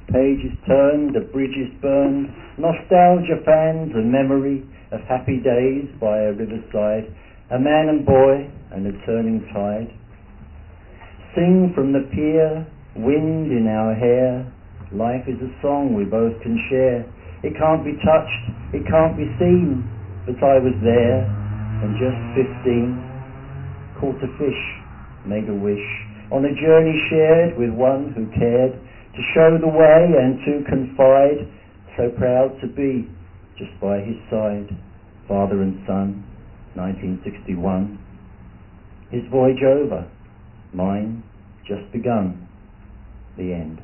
pages turned, the bridges burned, nostalgia fans and memory of happy days by a riverside, a man and boy and a turning tide. Sing from the pier, wind in our hair, life is a song we both can share. It can't be touched, it can't be seen, but I was there, and just 15, caught a fish, made a wish, on a journey shared with one who cared, to show the way and to confide, so proud to be just by his side. Father and son, 1961. His voyage over, mine just begun. The end.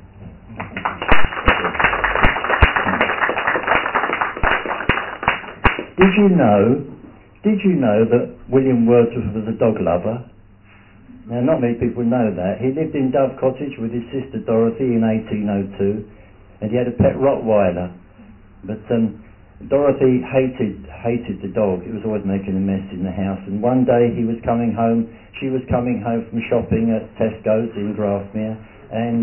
Did you know that William Wordsworth was a dog lover? Now, not many people know that. He lived in Dove Cottage with his sister Dorothy in 1802, and he had a pet Rottweiler. But Dorothy hated the dog. It was always making a mess in the house. And one day she was coming home from shopping at Tesco's in Grafmere, and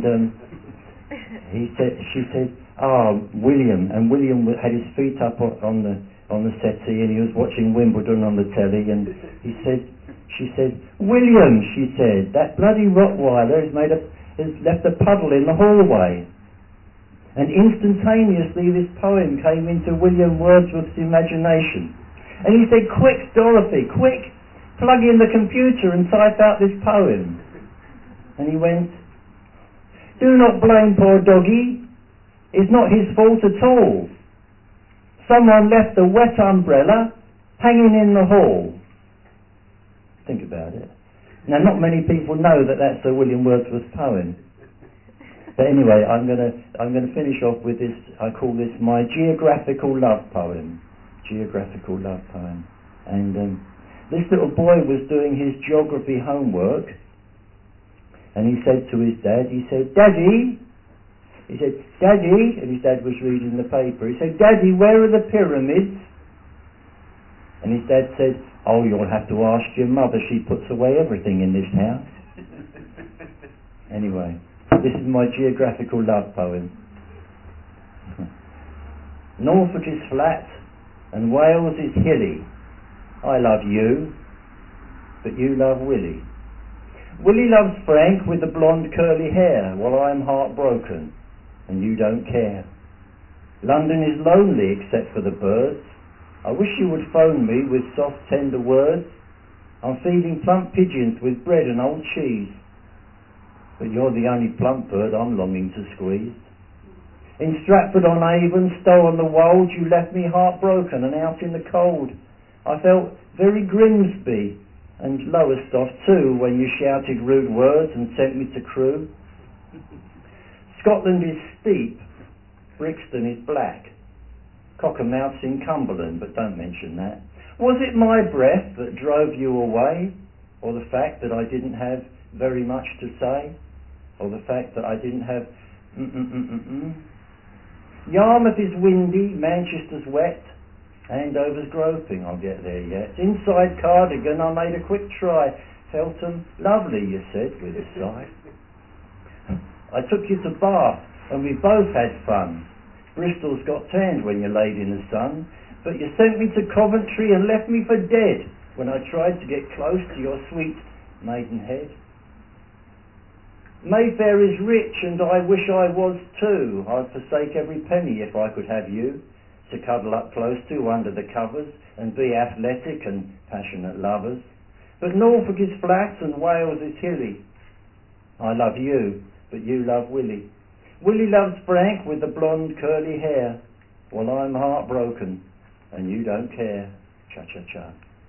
she said, William. And William had his feet up on the settee, and he was watching Wimbledon on the telly, and she said, William, she said, that bloody Rottweiler has left a puddle in the hallway. And instantaneously this poem came into William Wordsworth's imagination. And he said, quick, Dorothy, quick, plug in the computer and type out this poem. And he went, do not blame poor doggy, it's not his fault at all. Someone left a wet umbrella hanging in the hall. Think about it. Now, not many people know that that's a William Wordsworth poem. But anyway, I'm going to finish off with this. I call this my geographical love poem. Geographical love poem. And this little boy was doing his geography homework, and he said to his dad, he said, Daddy, and his dad was reading the paper, he said, Daddy, where are the pyramids? And his dad said, oh, you'll have to ask your mother, she puts away everything in this house. Anyway, this is my geographical love poem. Norfolk is flat and Wales is hilly. I love you, but you love Willie. Willie loves Frank with the blonde curly hair, while I'm heartbroken and you don't care. London is lonely except for the birds. I wish you would phone me with soft tender words. I'm feeding plump pigeons with bread and old cheese, but you're the only plump bird I'm longing to squeeze. In Stratford-on-Avon, Stow-on-the-Wold, you left me heartbroken and out in the cold. I felt very Grimsby and Lowestoft too when you shouted rude words and sent me to Crewe. Scotland is steep, Brixton is black, Cockermouth's in Cumberland, but don't mention that. Was it my breath that drove you away, or the fact that I didn't have very much to say, or the fact that I didn't have Yarmouth is windy, Manchester's wet, Andover's groping, I'll get there yet. Inside Cardigan I made a quick try. Feltham, lovely, you said with a sigh. I took you to Bath and we both had fun. Bristol's got tanned when you laid in the sun, but you sent me to Coventry and left me for dead when I tried to get close to your sweet Maidenhead. Mayfair is rich and I wish I was too. I'd forsake every penny if I could have you to cuddle up close to under the covers and be athletic and passionate lovers. But Norfolk is flat and Wales is hilly. I love you, but you love Willie. Willie loves Frank with the blonde curly hair, while I'm heartbroken and you don't care. Cha-cha-cha.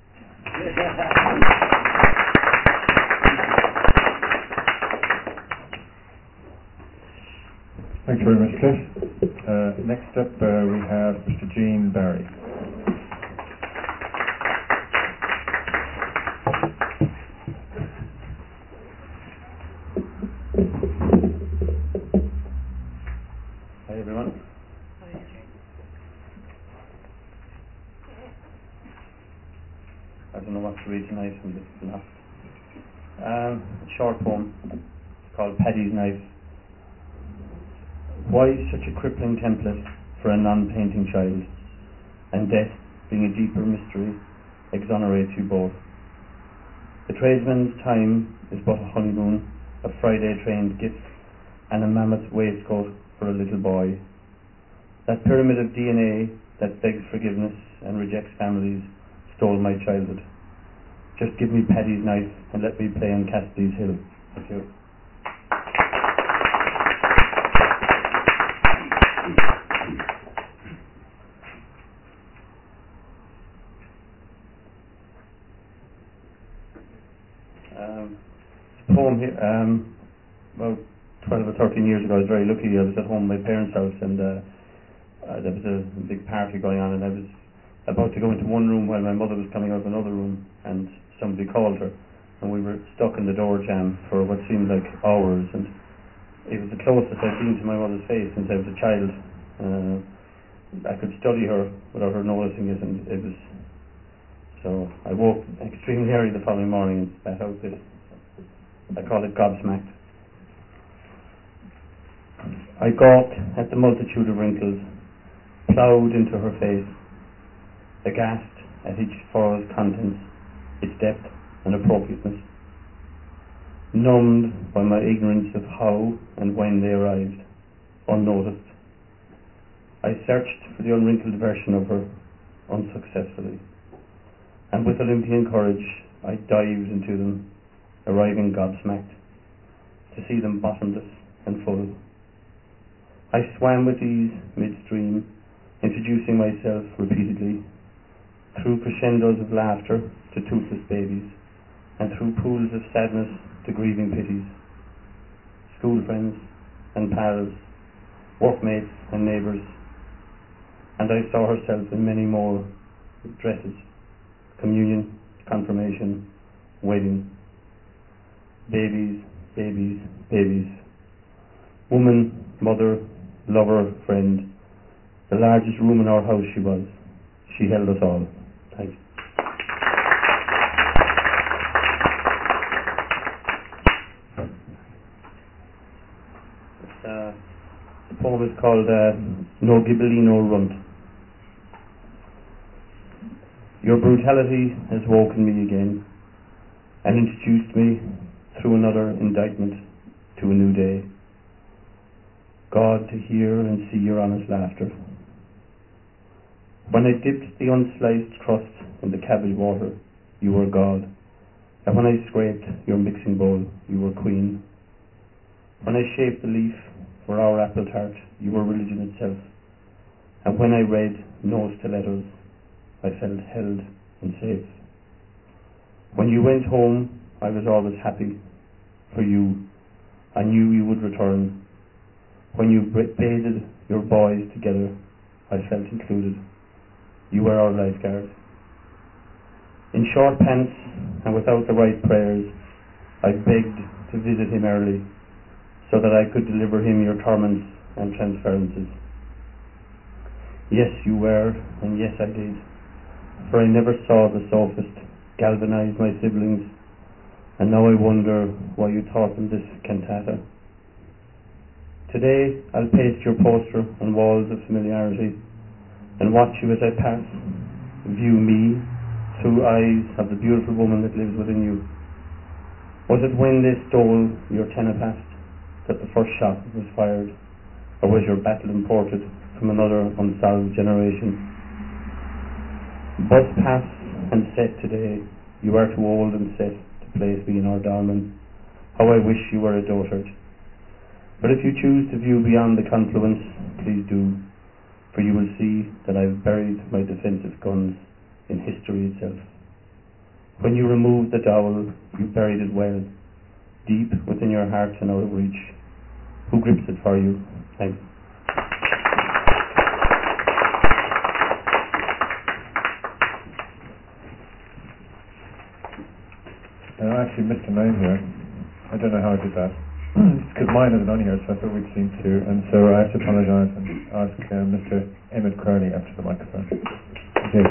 Thanks very much, Cliff. Next up we have Mr. Gene Barry. Hey everyone. I don't know what to read tonight from this enough. A short poem called Paddy's Knife. Why such a crippling template for a non-painting child? And death, being a deeper mystery, exonerates you both. The tradesman's time is but a honeymoon, a Friday trained gift, and a mammoth waistcoat for a little boy. That pyramid of DNA that begs forgiveness and rejects families stole my childhood. Just give me Paddy's knife and let me play on Cassidy's hill. Thank you. Poem here, about 12 or 13 years ago. I was very lucky. I was at home at my parents' house, and there was a big party going on, and I was about to go into one room while my mother was coming out of another room, and somebody called her, and we were stuck in the door jam for what seemed like hours, and it was the closest I'd been to my mother's face since I was a child. I could study her without her noticing it, and it was... So I woke extremely early the following morning and spat out this. I call it gobsmacked. I gawped at the multitude of wrinkles ploughed into her face, aghast at each furrow's contents, its depth and appropriateness, numbed by my ignorance of how and when they arrived, unnoticed. I searched for the unwrinkled version of her, unsuccessfully, and with Olympian courage I dived into them, arriving gobsmacked, to see them bottomless and full. I swam with ease midstream, introducing myself repeatedly, through crescendos of laughter to toothless babies, and through pools of sadness to grieving pities. School friends and pals, workmates and neighbours, and I saw herself in many more dresses: communion, confirmation, wedding. Babies, babies, babies. Woman, mother, lover, friend. The largest room in our house she was. She held us all. Thanks. The poem is called No Ghibli, No Runt. Your brutality has woken me again and introduced me through another indictment to a new day. God, to hear and see your honest laughter. When I dipped the unsliced crust in the cabbage water, you were God. And when I scraped your mixing bowl, you were Queen. When I shaped the leaf for our apple tart, you were religion itself. And when I read no stilettos, I felt held and safe. When you went home, I was always happy for you. I knew you would return. When you bathed your boys together, I felt included. You were our lifeguard. In short pants and without the right prayers, I begged to visit him early, so that I could deliver him your torments and transferences. Yes, you were, and yes, I did, for I never saw the sophist galvanize my siblings, and now I wonder why you taught them this cantata. Today I'll paste your poster on walls of familiarity, and watch you as I pass, view me through eyes of the beautiful woman that lives within you. Was it when they stole your tenepast that the first shot was fired, or was your battle imported from another unsolved generation? Bus pass and set today, you are too old and set to place me in our dolmen. How I wish you were a dotard. But if you choose to view beyond the confluence, please do, for you will see that I've buried my defensive guns in history itself. When you removed the dowel, you buried it well, deep within your heart and out of reach. Who grips it for you? Thanks. I actually missed a name here. I don't know how I did that. It's because mine isn't on here, so I thought we'd seen two, and so I have to apologise and ask Mr. Emmett Crowley up to the microphone. Okay.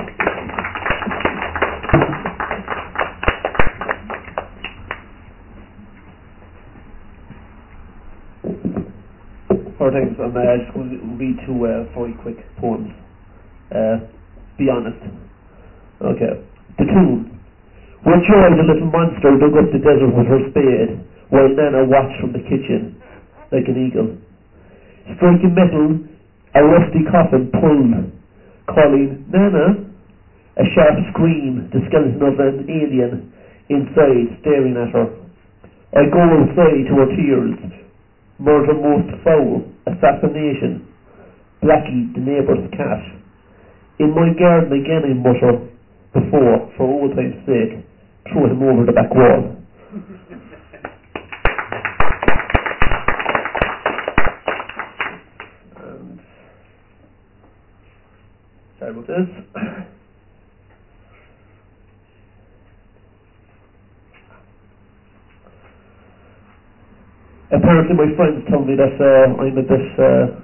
thanks. I'm just going to read two very quick poems. Be honest. Okay. The tune. When Joy, the little monster, dug up the desert with her spade, while Nana watched from the kitchen like an eagle. Striking metal, a rusty coffin pulled, calling, Nana. A sharp scream, the skeleton of an alien inside, staring at her. I go outside to her tears. Murder most foul, assassination. Blackie, the neighbour's cat. In my garden again I mutter, before, for old time's sake, throw him over the back wall. And sorry about this. Apparently my friends tell me that I'm a bit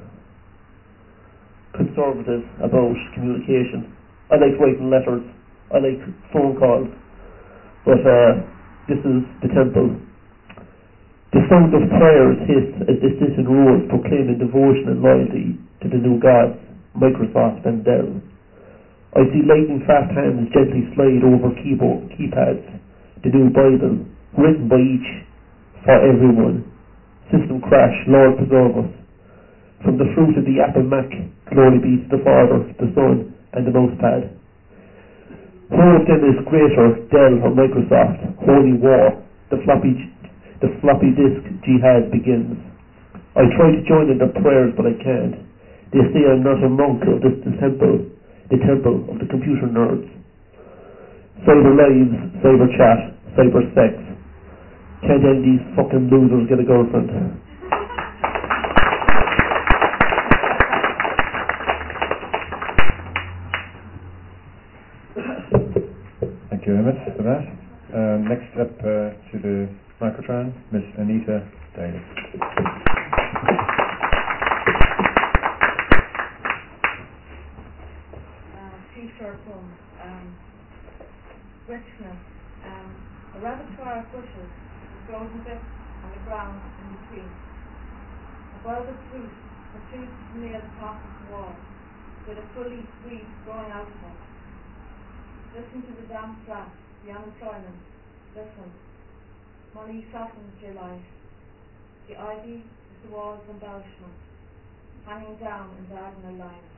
conservative about communication. I like writing letters, I like phone calls, but this is the temple. The sound of prayers hiss as distant roars proclaiming devotion and loyalty to the new gods, Microsoft and Dell. I see lightning fast hands gently slide over keypads, the new Bible, written by each, for everyone. System crash, Lord preserve us. From the fruit of the Apple Mac, glory be to the Father, the Son, and the Mousepad. Who of them is greater, Dell or Microsoft? Holy war, the floppy disk jihad begins. I try to join in their prayers, but I can't. They say I'm not a monk of the temple of the computer nerds. Cyber lives, cyber chat, cyber sex. Can't any of these fucking losers get a girlfriend? Thank you, Emmett, for that. Next up to the microphone, Miss Anita Daly. Short poem. Richness. A repertoire of bushes, frozen bits on the ground in between. A bulbous root protrudes near the top of the wall, with a fully weed growing out of it. Listen to the damp flats, the unemployment. Listen. Money softens your life. The ivy is the wall's embellishment, hanging down in diagonal lines.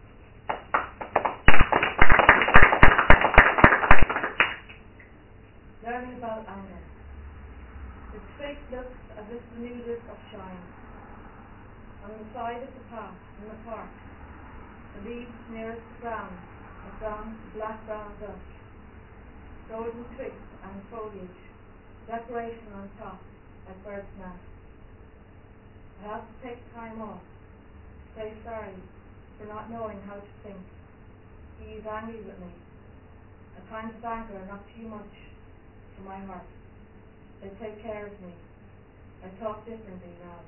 Learning about anger. Its face looks as if the nudist of shine. On the side of the path in the park, the leaves nearest the ground have gone to black-brown dust. Golden twigs and foliage, decoration on top like bird's nests. I have to take time off, say sorry for not knowing how to think. He is angry with me, a kind of anger not too much for my heart. They take care of me. I talk differently now.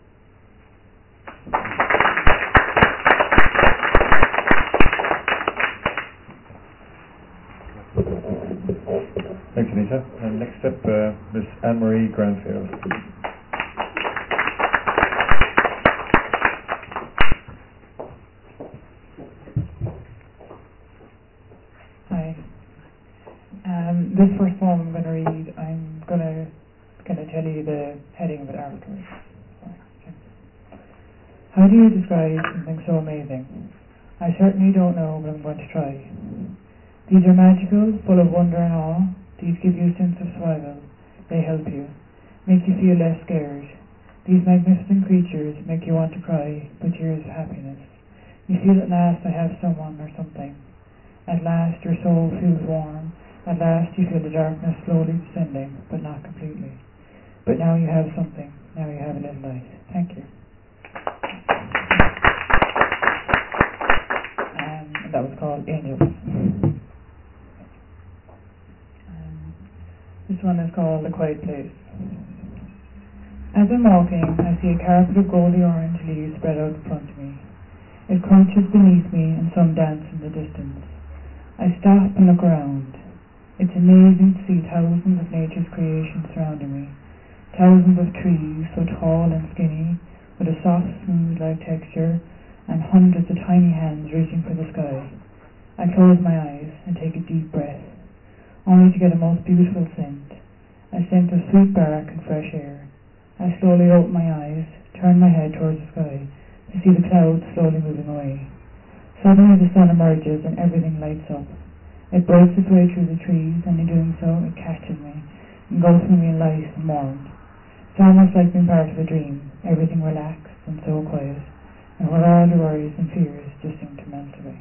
Thanks, Anita. And next up, Miss Anne-Marie Granfield. Hi. This first poem I'm going to read, I'm going to tell you the heading of it afterwards. How do you describe something so amazing? I certainly don't know, but I'm going to try. These are magical, full of wonder and awe. These give you a sense of survival. They help you, make you feel less scared. These magnificent creatures make you want to cry, but tears of happiness. You feel at last I have someone or something. At last your soul feels warm. At last you feel the darkness slowly descending, but not completely. But now you have something. Now you have a little light. Thank you. And that was called Angels. This one is called The Quiet Place. As I'm walking, I see a carpet of goldy orange leaves spread out in front of me. It crunches beneath me and some dance in the distance. I stop and look around. It's amazing to see thousands of nature's creations surrounding me. Thousands of trees, so tall and skinny, with a soft, smooth-like texture and hundreds of tiny hands reaching for the sky. I close my eyes and take a deep breath, only to get a most beautiful scent, a scent of sweet bark and fresh air. I slowly open my eyes, turn my head towards the sky to see the clouds slowly moving away. Suddenly the sun emerges and everything lights up. It breaks its way through the trees, and in doing so it catches me, engulfs me in light and warmth. It's almost like being part of a dream, everything relaxed and so quiet, and where all the worries and fears just seem to melt away.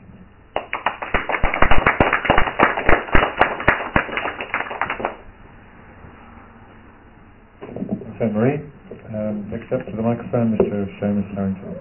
Thanks, Marie. Next up to the microphone, Mr. Seamus Harrington.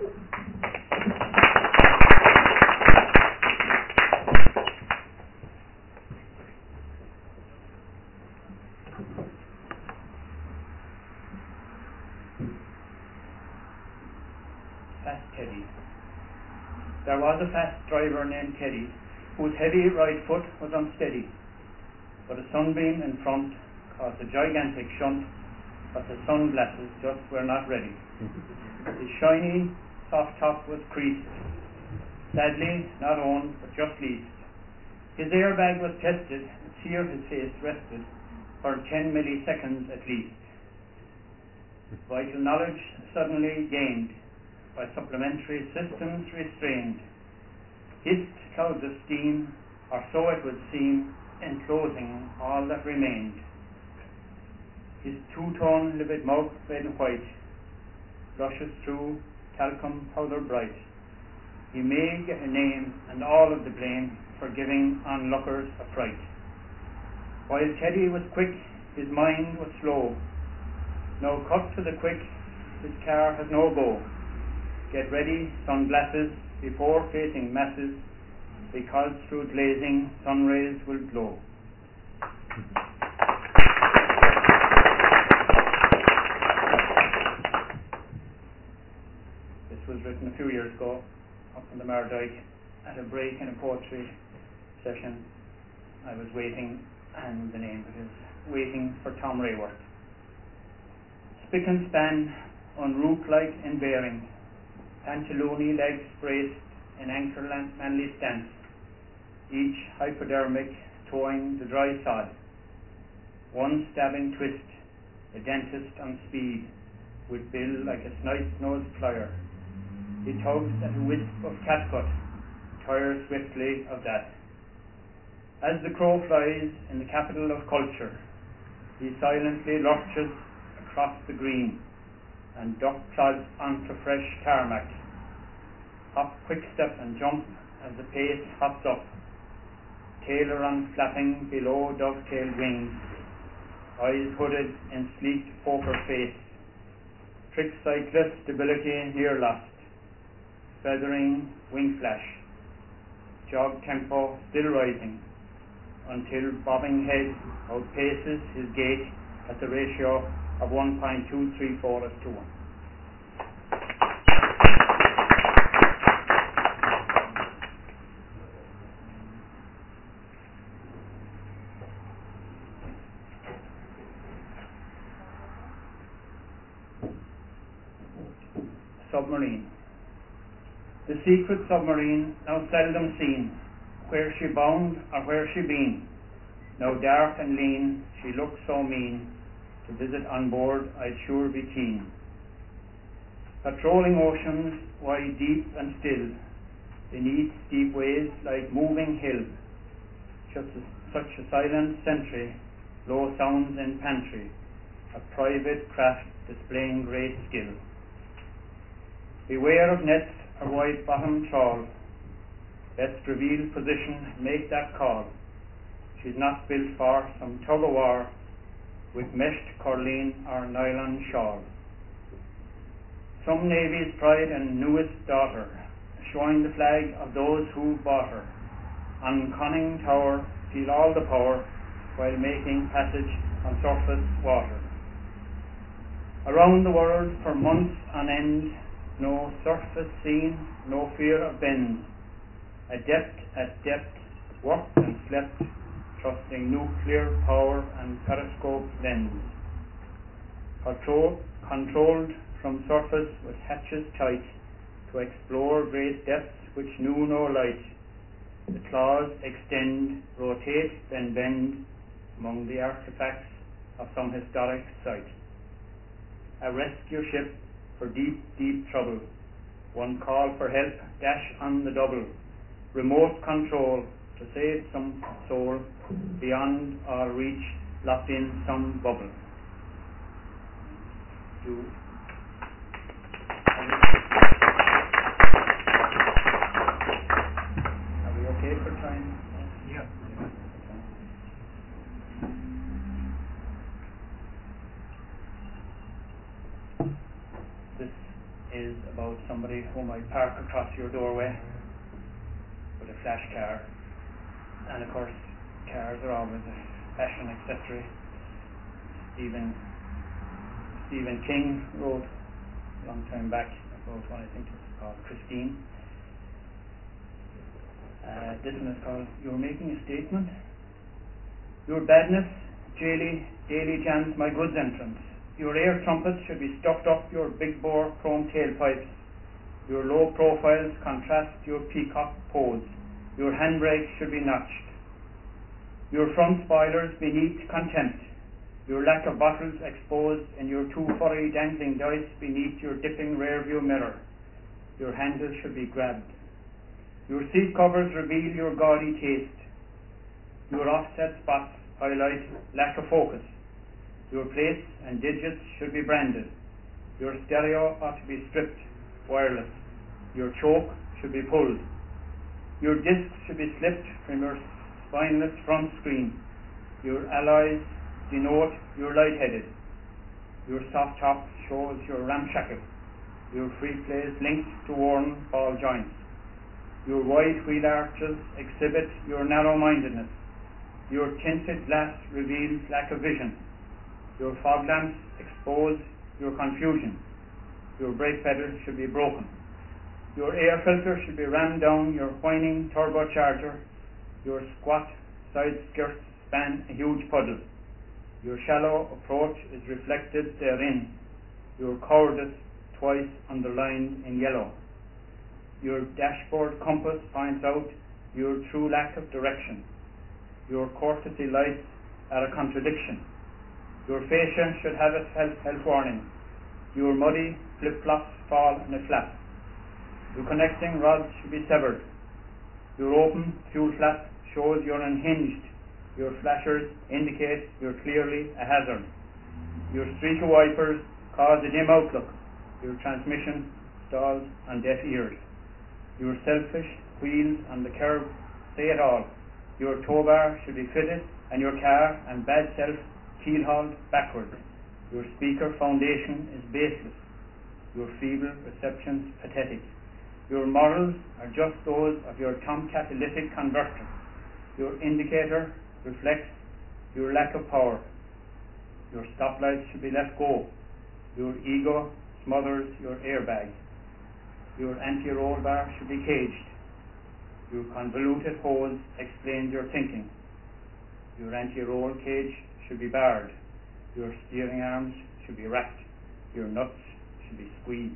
Fast Teddy. There was a fast driver named Teddy, whose heavy right foot was unsteady, but a sunbeam in front caused a gigantic shunt, but the sunglasses just were not ready. His shiny, soft top was creased, sadly not owned, but just leased. His airbag was tested, and here his face rested, for 10 milliseconds at least. Vital knowledge suddenly gained, by supplementary systems restrained. Hissed clouds of steam, or so it would seem, enclosing all that remained. His two-tone livid mouth red and white, blushes through talcum powder bright. He may get a name and all of the blame for giving onlookers a fright. While Teddy was quick, his mind was slow. No cut to the quick, his car has no go. Get ready, sunglasses, before facing masses, because through glazing sun rays will glow. This was written a few years ago up in the Mardyke at a break in a poetry session. I was waiting, and the name of it is Waiting for Tom Rayworth. Spick and span, unroot-like in bearing, pantaloni legs braced in anchor manly stance, each hypodermic towing the dry sod. One stabbing twist, a dentist on speed, with bill like a snipe-nosed plier. He tugs at a wisp of catgut, tires swiftly of that. As the crow flies in the capital of culture, he silently lurches across the green, and duck clods onto fresh tarmac. Hop, quick step and jump as the pace hops up. Tailor on flapping below dovetailed wings, eyes hooded in sleek poker face. Trick cyclist stability near lost, feathering wing flash. Jog tempo still rising, until bobbing head outpaces his gait at the ratio of 1.234:1. Submarine. The secret submarine, now seldom seen, where she bound or where she been, now dark and lean, she looks so mean. To visit on board, I'd sure be keen. Patrolling oceans, wide, deep and still, beneath steep waves like moving hill. Such a silent sentry, low sounds in pantry, a private craft displaying great skill. Beware of nets or wide-bottomed trawl. Best reveal position, make that call. She's not built for some tug-of-war with meshed corline or nylon shawl. Some navy's pride and newest daughter, showing the flag of those who bought her. On conning tower, feel all the power while making passage on surface water. Around the world for months on end, no surface seen, no fear of bends. Adept at depth, worked and slept, trusting nuclear power and periscope lens. Controlled from surface with hatches tight, to explore great depths which knew no light. The claws extend, rotate, then bend among the artifacts of some historic site. A rescue ship for deep, deep trouble. One call for help, dash on the double. Remote control to save some soul beyond our reach, locked in some bubble. Are we okay for time? Yeah. This is about somebody whom I park across your doorway with a flash car. And of course, cars are always a fashion accessory. Stephen King wrote a long time back, wrote one I think it was called Christine. This one is called You're Making a Statement. Your badness daily jams my goods entrance. Your air trumpets should be stuffed up your big bore chrome tailpipes. Your low profiles contrast your peacock pose. Your handbrake should be notched. Your front spoilers beneath contempt. Your lack of bottles exposed and your two furry dangling dice beneath your dipping rear view mirror. Your handle should be grabbed. Your seat covers reveal your gaudy taste. Your offset spots highlight lack of focus. Your plates and digits should be branded. Your stereo ought to be stripped, wireless. Your choke should be pulled. Your disc should be slipped from your spineless front screen. Your alloys denote you're lightheaded. Your soft top shows you're ramshackle. Your free plays linked to worn ball joints. Your wide wheel arches exhibit your narrow-mindedness. Your tinted glass reveals lack of vision. Your fog lamps expose your confusion. Your brake pedal should be broken. Your air filter should be rammed down your whining turbocharger. Your squat side skirts span a huge puddle. Your shallow approach is reflected therein. Your cowardice twice underlined in yellow. Your dashboard compass points out your true lack of direction. Your courtesy lights are a contradiction. Your fascia should have a health warning. Your muddy flip-flops fall in a flap. Your connecting rods should be severed. Your open fuel flap shows you're unhinged. Your flashers indicate you're clearly a hazard. Your streak of wipers cause a dim outlook. Your transmission stalls on deaf ears. Your selfish wheels on the curb say it all. Your tow bar should be fitted and your car and bad self keel-hauled backwards. Your speaker foundation is baseless. Your feeble reception's pathetic. Your morals are just those of your tom-catalytic converter. Your indicator reflects your lack of power. Your stoplights should be let go. Your ego smothers your airbag. Your anti-roll bar should be caged. Your convoluted hose explains your thinking. Your anti-roll cage should be barred. Your steering arms should be racked. Your nuts should be squeezed.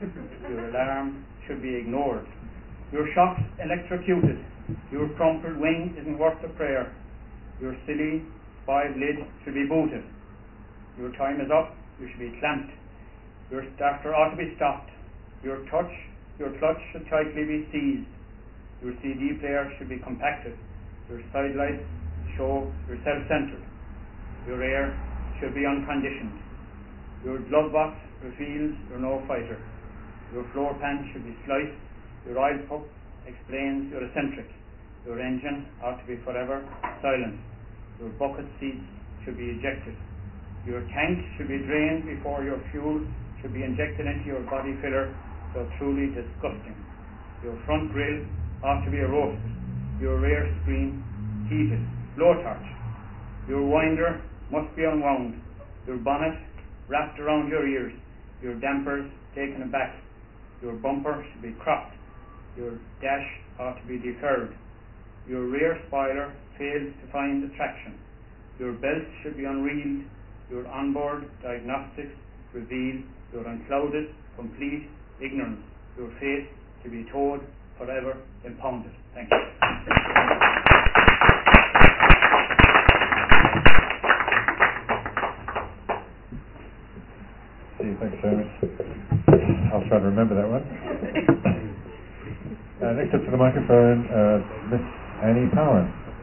Your alarm should be ignored. Your shocks electrocuted. Your crumpled wing isn't worth a prayer. Your silly spoiled lid should be booted. Your time is up. You should be clamped. Your starter ought to be stopped. Your clutch should tightly be seized. Your CD player should be compacted. Your side lights show you're self-centered. Your air should be unconditioned. Your glove box reveals you're no fighter. Your floor pan should be sliced. Your oil pump explains you're eccentric. Your engine ought to be forever silent. Your bucket seats should be ejected. Your tank should be drained before your fuel should be injected into your body filler, so truly disgusting. Your front grille ought to be roasted. Your rear screen heated, blowtorch. Your winder must be unwound. Your bonnet wrapped around your ears. Your dampers taken aback. Your bumper should be cropped. Your dash ought to be decurved. Your rear spoiler fails to find traction. Your belt should be unreeled. Your onboard diagnostics reveal your unclouded, complete ignorance, your faith to be told forever impounded. Thank you. Thanks very much. I'll try to remember that one. Next up to the microphone, Miss Annie Power.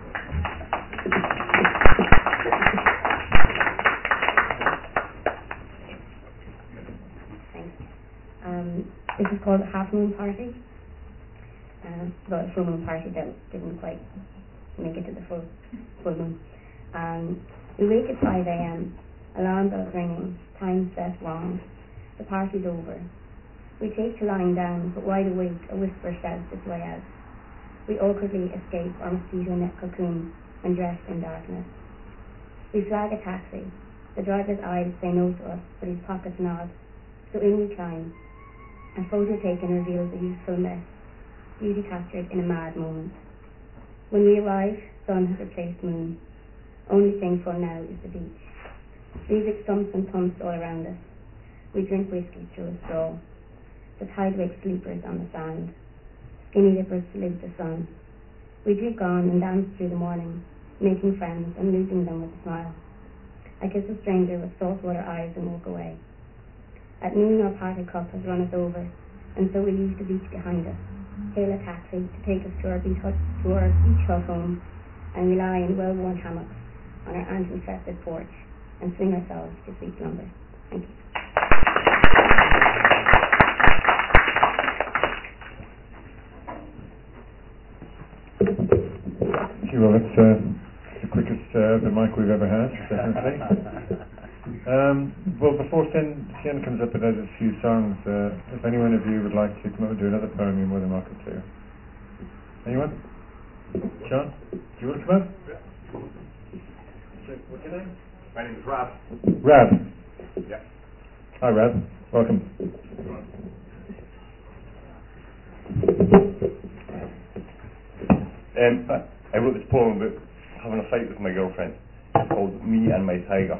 Thanks. This is called a Half Moon Party. Well, a full moon party that didn't quite make it to the full moon. We wake at 5 a.m. Alarm bells ringing, time set wrong. The party's over. We take to lying down, but wide awake, a whisper shouts its way out. We awkwardly escape our mosquito net cocoon and dressed in darkness. We flag a taxi. The driver's eyes say no to us, but his pockets nod. So in we climb. A photo taken reveals a youthful mess, beauty captured in a mad moment. When we arrive, sun has replaced moon. Only thing for now is the beach. Music stumps and thumps all around us. We drink whiskey through a straw. The tide wakes sleepers on the sand. Skinny dippers salute the sun. We drink on and dance through the morning, making friends and losing them with a smile. I kiss a stranger with saltwater eyes and walk away. At noon our party cup has run us over, and so we leave the beach behind us, hail a taxi to take us to our beach hut home, and we lie in well-worn hammocks on our ant-infested porch and swing ourselves to sweet slumber. Thank you. Well, that's the quickest open mic we've ever had, definitely. Well, before Sian comes up and does a few songs, if anyone of you would like to come up and do another poem, you're more than welcome to. Anyone? Sean, do you want to come up? Yeah. What's your name? My name is Rab. Rab. Yeah. Hi, Rab. Welcome. I wrote this poem about having a fight with my girlfriend. It's called Me and My Tiger.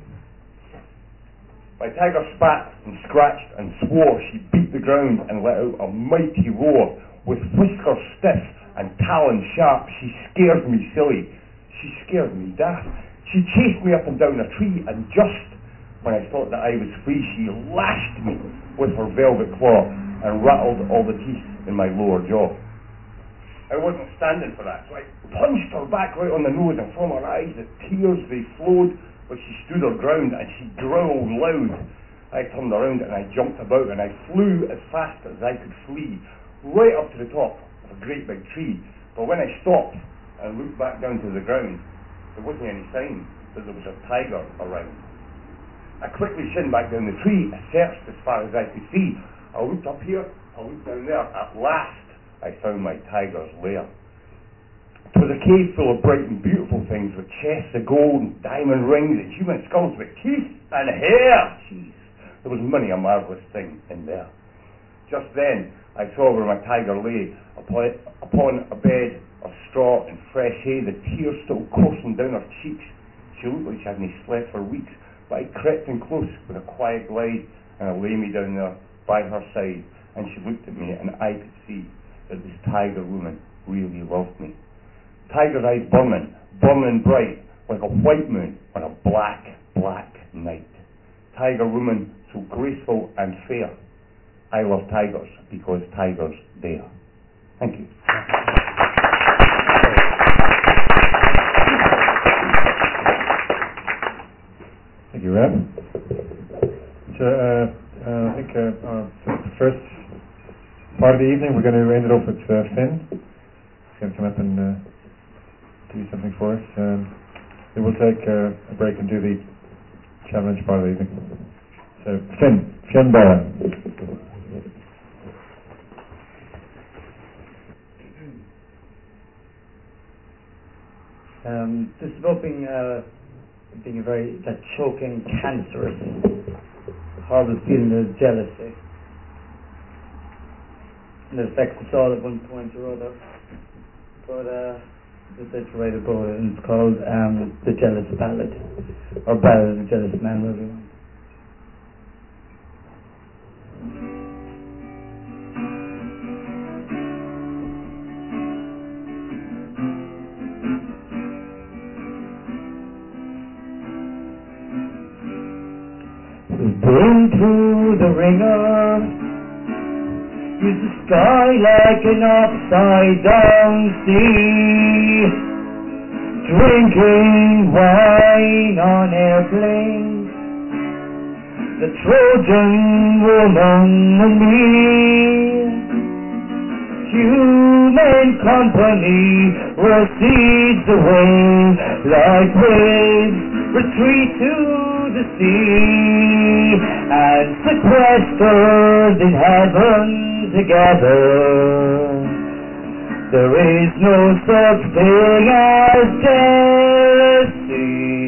My tiger spat and scratched and swore. She beat the ground and let out a mighty roar. With whiskers stiff and talons sharp, she scared me silly. She scared me daft. She chased me up and down a tree, and just when I thought that I was free, she lashed me with her velvet claw and rattled all the teeth in my lower jaw. I wasn't standing for that, so I punched her back right on the nose, and from her eyes the tears they flowed, but she stood her ground and she growled loud. I turned around and I jumped about and I flew as fast as I could flee, right up to the top of a great big tree. But when I stopped and looked back down to the ground, there wasn't any sign that there was a tiger around. I quickly shinned back down the tree. I searched as far as I could see. I looked up here, I looked down there. At last I found my tiger's lair. It was a cave full of bright and beautiful things, with chests of gold and diamond rings and human skulls with teeth and hair. Jeez, there was many a marvellous thing in there. Just then I saw where my tiger lay, upon a bed of straw and fresh hay, the tears still coursing down her cheeks. She looked like she hadn't slept for weeks, but I crept in close with a quiet glide, and I lay me down there by her side, and she looked at me, and I could see that this tiger woman really loved me. Tiger's eyes burning, burning bright, like a white moon on a black, black night. Tiger woman so graceful and fair. I love tigers because tigers dare. Thank you. Thank you, Rab. So, I think for the first part of the evening, we're going to end it off with Finn. He's going to come up and do something for us. Then we'll take a break and do the challenge part of the evening. So, Finn Barra. This is about being a very choking, cancerous, horrible feeling of jealousy. And it affects us all at one point or other. But this is right about it, and it's called The Jealous Ballad, or Ballad of the Jealous Man, whatever you want. ringer. Use the sky like an upside down sea. Drinking wine on airplanes. The Trojan woman and me. Human company recedes away like waves retreat to the sea, and sequestered in heaven together. There is no such thing as jealousy.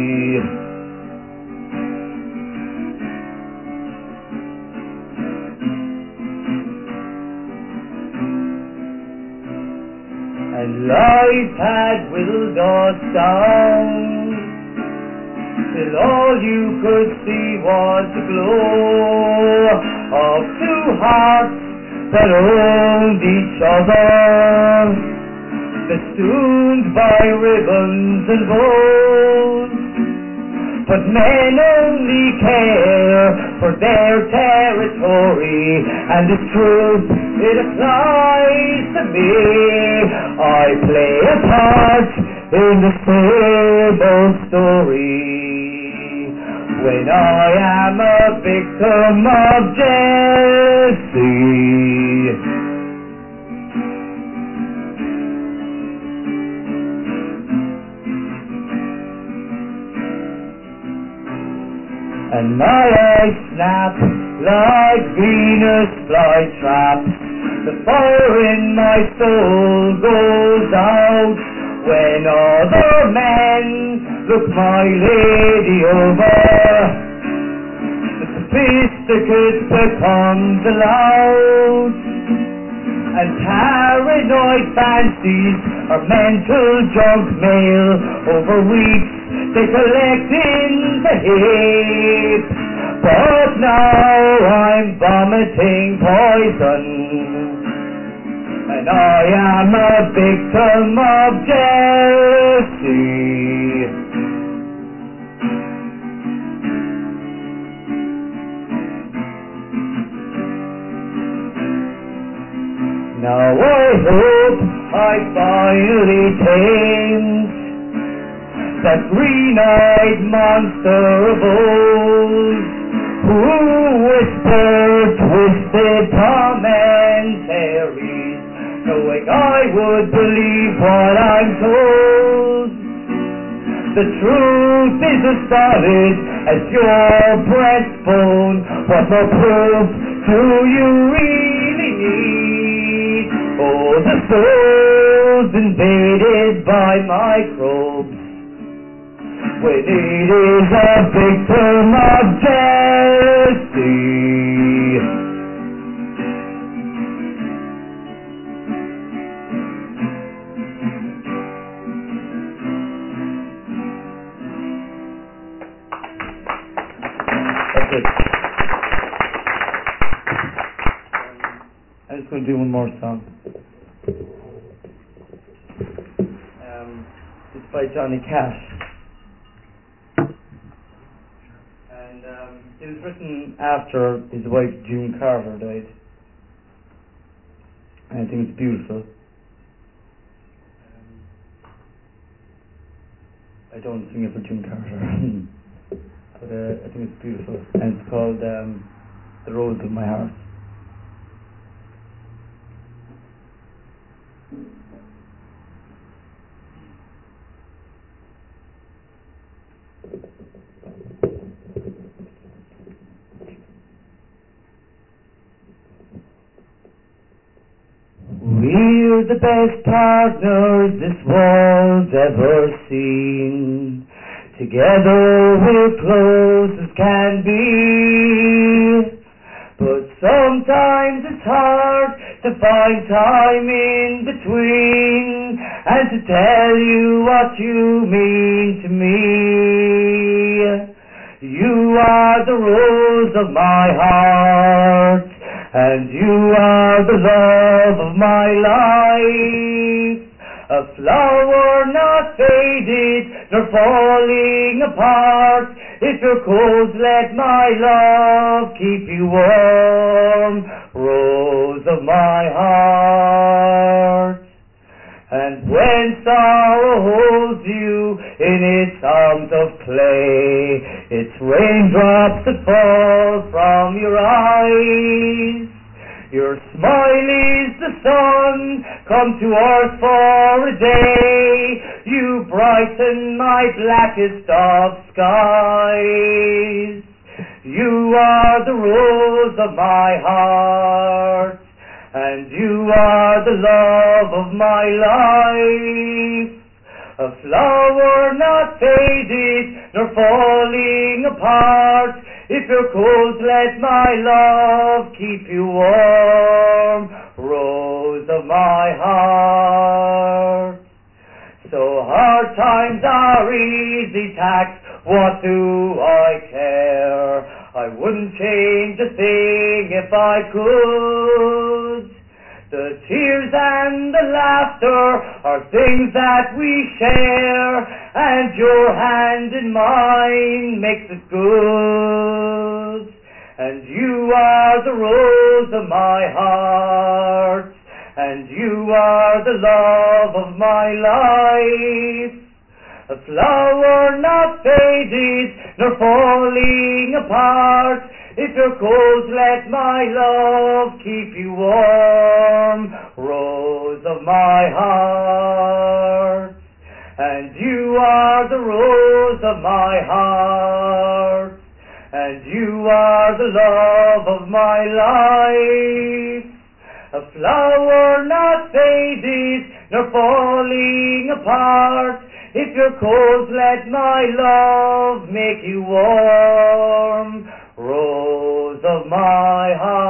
And life had whittled us down till all you could see was the glow of two hearts that owned each other, festooned by ribbons and bows. But men only care for their territory, and it's true, it applies to me. I play a part in the same old story when I am a victim of jealousy. And my eyes snap like Venus flytraps. The fire in my soul goes out when other men look my lady over. The sophisticate becomes allowed, and paranoid fancies are mental junk mail. Over weeks they collect in the heap, but now I'm vomiting poison, and I am a victim of jealousy. Now I hope I finally tamed that green-eyed monster of old, who whispered twisted commentaries, knowing I would believe what I'm told. The truth is as solid as your breastbone. What more proof do you really need? Oh, the soul's invaded by microbes when it is a victim of jealousy. That's it. I'm just going to do one more song. It's by Johnny Cash. It was written after his wife June Carter died, and I think it's beautiful. I don't sing it for June Carter, but I think it's beautiful, and it's called The Rose of My Heart. We're the best partners this world's ever seen. Together we're close as can be. But sometimes it's hard to find time in between and to tell you what you mean to me. You are the rose of my heart, and you are the love of my life. a flower not faded nor falling apart. If you're cold, let my love keep you warm, rose of my heart. And when sorrow holds you in its arms of clay, its raindrops that fall from your eyes, your smile is the sun come to earth for a day. You brighten my blackest of skies. You are the rose of my heart, and you are the love of my life. A flower not faded nor falling apart. If you're cold, let my love keep you warm, rose of my heart. So hard times are easy tax, what do I care? I wouldn't change a thing if I could. The tears and the laughter are things that we share, and your hand in mine makes it good. And you are the rose of my heart, and you are the love of my life. A flower not faded nor falling apart. If you're cold, let my love keep you warm, rose of my heart. And you are the rose of my heart, and you are the love of my life. A flower not faded nor falling apart. If you're cold, let my love make you warm, rose of my heart.